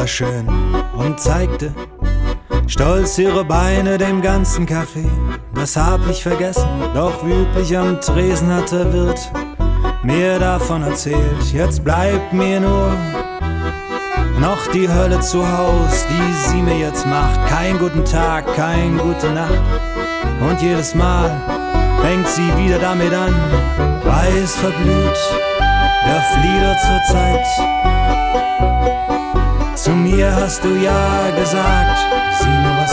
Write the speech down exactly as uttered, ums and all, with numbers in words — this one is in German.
war schön und zeigte stolz ihre Beine dem ganzen Café. Das hab ich vergessen, doch wie üblich am Tresen hat der Wirt mir davon erzählt. Jetzt bleibt mir nur noch die Hölle zu Haus, die sie mir jetzt macht. Kein guten Tag, kein gute Nacht. Und jedes Mal fängt sie wieder damit an. Weiß verblüht, der Flieder zur Zeit. Zu mir hast du ja gesagt, sieh nur was